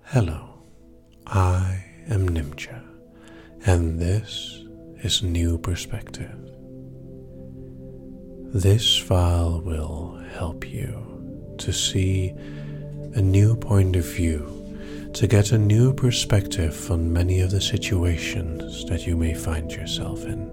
Hello, I am Nimcha, and this is New Perspective. This file will help you to see a new point of view, to get a new perspective on many of the situations that you may find yourself in.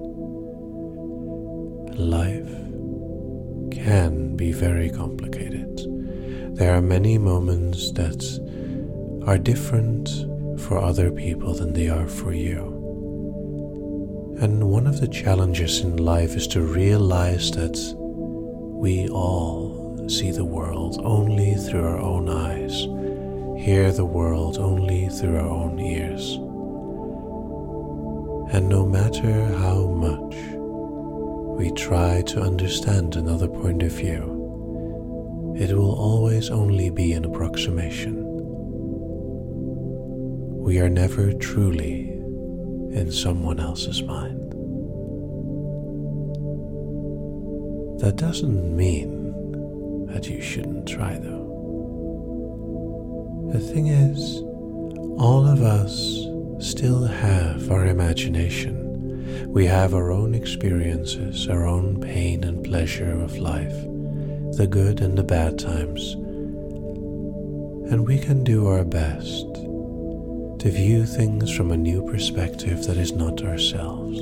Life can be very complicated. There are many moments that are different for other people than they are for you. And one of the challenges in life is to realize that we all see the world only through our own eyes, hear the world only through our own ears. And no matter how much we try to understand another point of view, it will always only be an approximation. We are never truly in someone else's mind. That doesn't mean that you shouldn't try, though. The thing is, all of us still have our imagination. We have our own experiences, our own pain and pleasure of life, the good and the bad times, and we can do our best to view things from a new perspective that is not ourselves.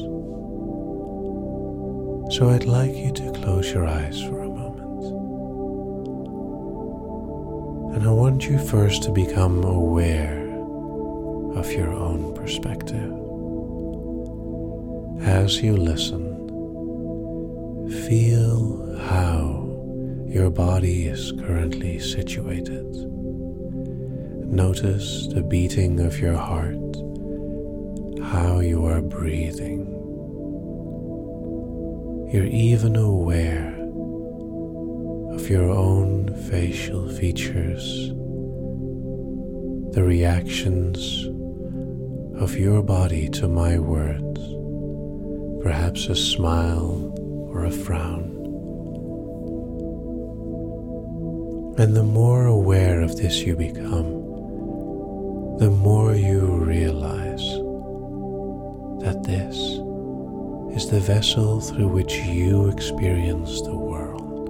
So I'd like you to close your eyes for a moment. And I want you first to become aware of your own perspective. As you listen, feel how your body is currently situated. Notice the beating of your heart, how you are breathing. You're even aware of your own facial features, the reactions of your body to my words, perhaps a smile or a frown. And the more aware of this you become, the more you realize that this is the vessel through which you experience the world.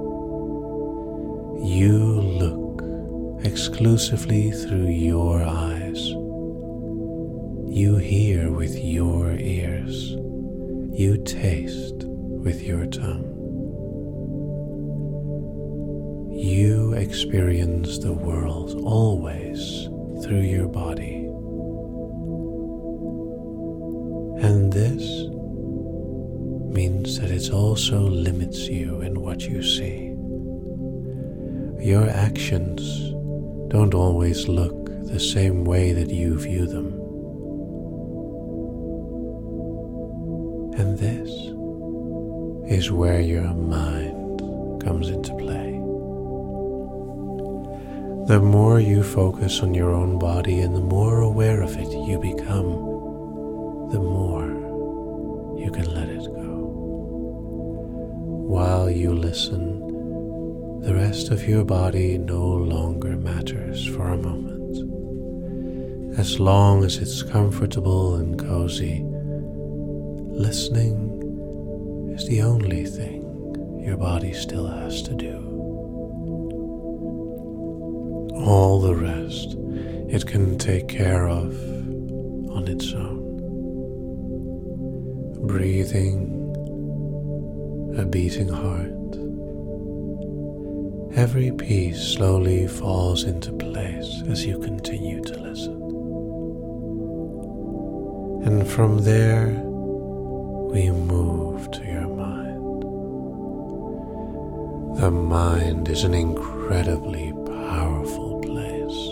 You look exclusively through your eyes. You hear with your ears. You taste with your tongue. You experience the world always through your body. And this means that it also limits you in what you see. Your actions don't always look the same way that you view them. And this is where your mind comes into play. The more you focus on your own body and the more aware of it you become, the more you can let it go. While you listen, the rest of your body no longer matters for a moment. As long as it's comfortable and cozy, listening is the only thing your body still has to do. All the rest it can take care of on its own. Breathing, a beating heart. Every piece slowly falls into place as you continue to listen. And from there, we move to your mind. The mind is an incredibly powerful place.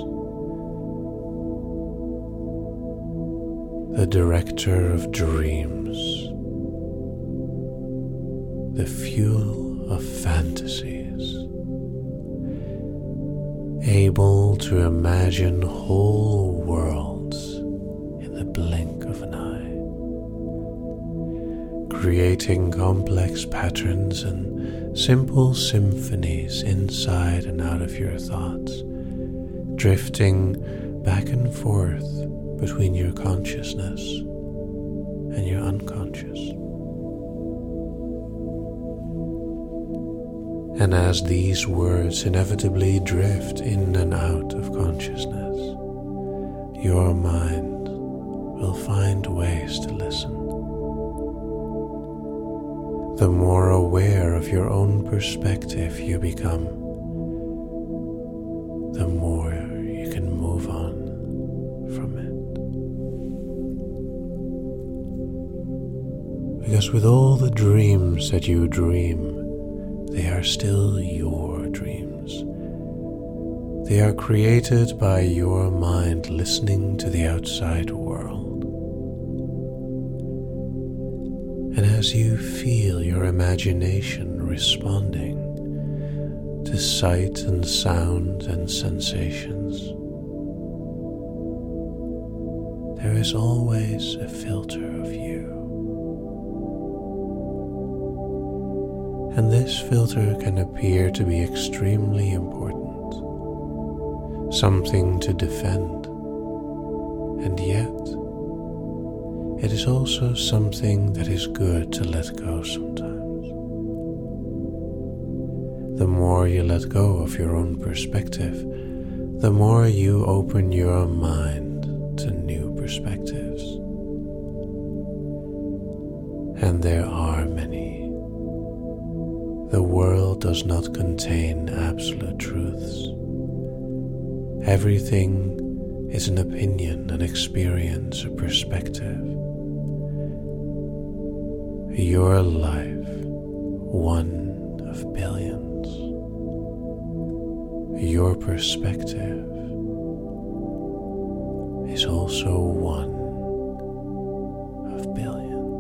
The director of dreams, the fuel of fantasies, able to imagine whole worlds in the blink of an eye, creating complex patterns and simple symphonies inside and out of your thoughts, drifting back and forth between your consciousness and your unconscious. And as these words inevitably drift in and out of consciousness, your mind will find ways to listen. The more aware of your own perspective you become, the more you can move on from it. Because with all the dreams that you dream, they are still your dreams. They are created by your mind listening to the outside world. And as you feel your imagination responding to sight and sound and sensations, there is always a filter of you. And this filter can appear to be extremely important, something to defend, and yet it is also something that is good to let go sometimes. The more you let go of your own perspective, the more you open your mind to new perspectives. And there are many. The world does not contain absolute truths. Everything is an opinion, an experience, a perspective. Your life, one of billions. Your perspective is also one of billions.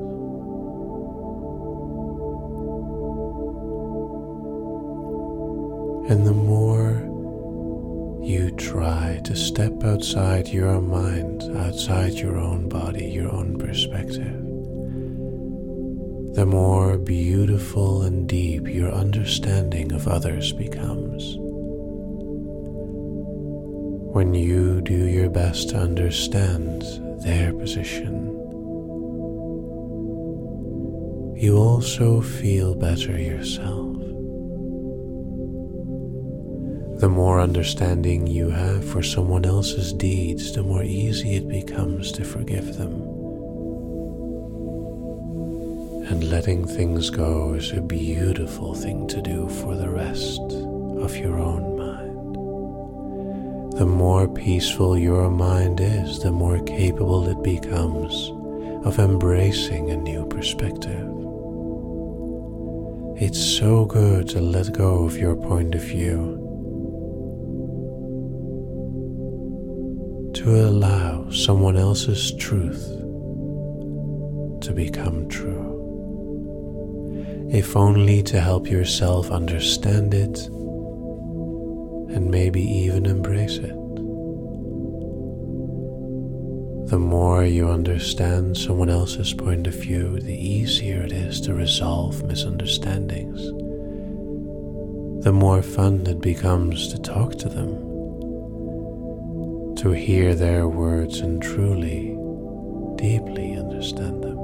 And the more you try to step outside your mind, outside your own body, your own perspective, the more beautiful and deep your understanding of others becomes. When you do your best to understand their position, you also feel better yourself. The more understanding you have for someone else's deeds, the more easy it becomes to forgive them. And letting things go is a beautiful thing to do for the rest of your own mind. The more peaceful your mind is, the more capable it becomes of embracing a new perspective. It's so good to let go of your point of view, to allow someone else's truth to become true, if only to help yourself understand it and maybe even embrace it. The more you understand someone else's point of view, the easier it is to resolve misunderstandings. The more fun it becomes to talk to them, to hear their words and truly, deeply understand them.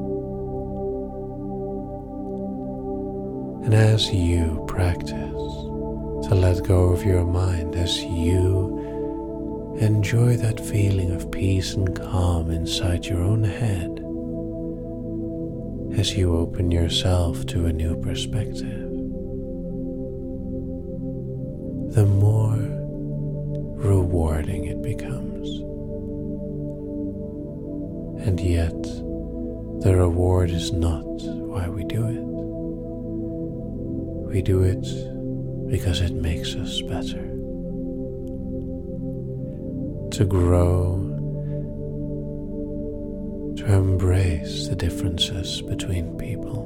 And as you practice to let go of your mind, as you enjoy that feeling of peace and calm inside your own head, as you open yourself to a new perspective, the more rewarding it becomes. And yet, the reward is not why we do it. We do it because it makes us better. To grow, to embrace the differences between people,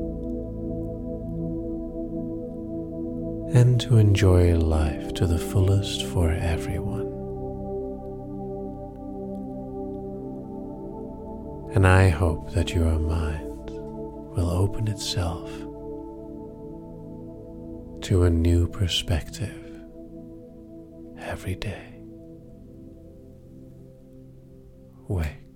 and to enjoy life to the fullest for everyone. And I hope that your mind will open itself to a new perspective every day. wake.